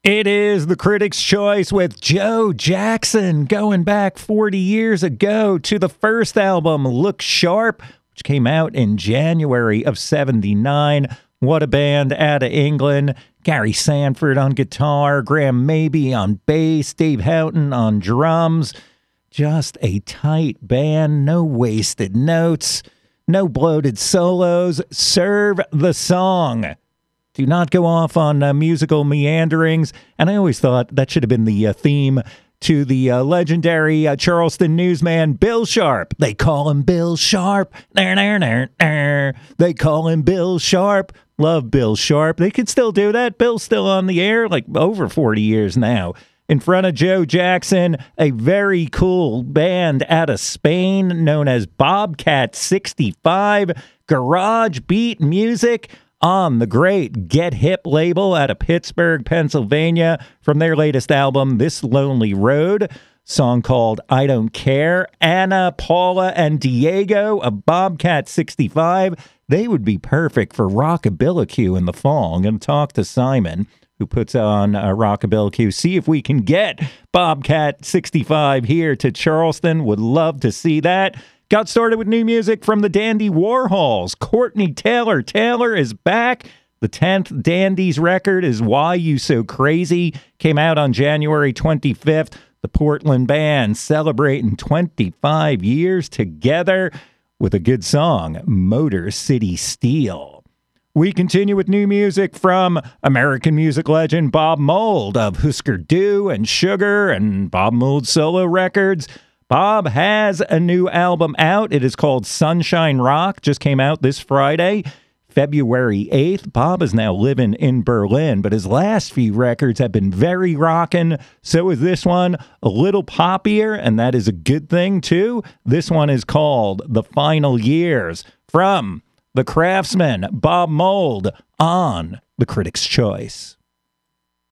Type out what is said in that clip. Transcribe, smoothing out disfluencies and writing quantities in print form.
It is the Critics' Choice with Joe Jackson, going back 40 years ago to the first album, Look Sharp, which came out in January of '79. What a band out of England. Gary Sanford on guitar, Graham Mabey on bass, Dave Houghton on drums. Just a tight band, no wasted notes, no bloated solos. Serve the song. Do not go off on musical meanderings. And I always thought that should have been the theme to the legendary Charleston newsman, Bill Sharp. They call him Bill Sharp. They call him Bill Sharp. Love Bill Sharp. They can still do that. Bill's still on the air, like over 40 years now. In front of Joe Jackson, a very cool band out of Spain known as Bobcat 65. Garage beat music on the great Get Hip label out of Pittsburgh, Pennsylvania, from their latest album, This Lonely Road, song called I Don't Care. Anna, Paula, and Diego of Bobcat 65, they would be perfect for Rockabilicue in the fall. I'm going to talk to Simon, who puts on Rockabilicue, see if we can get Bobcat 65 here to Charleston. Would love to see that. Got started with new music from the Dandy Warhols. Courtney Taylor. Taylor is back. The 10th Dandy's record is Why You So Crazy. Came out on January 25th. The Portland band celebrating 25 years together with a good song, Motor City Steel. We continue with new music from American music legend Bob Mould of Husker Du and Sugar and Bob Mould solo records. Bob has a new album out. It is called Sunshine Rock. Just came out this Friday, February 8th. Bob is now living in Berlin, but his last few records have been very rockin'. So is this one, a little poppier, and that is a good thing too. This one is called The Final Years from The Craftsman, Bob Mould, on The Critics' Choice.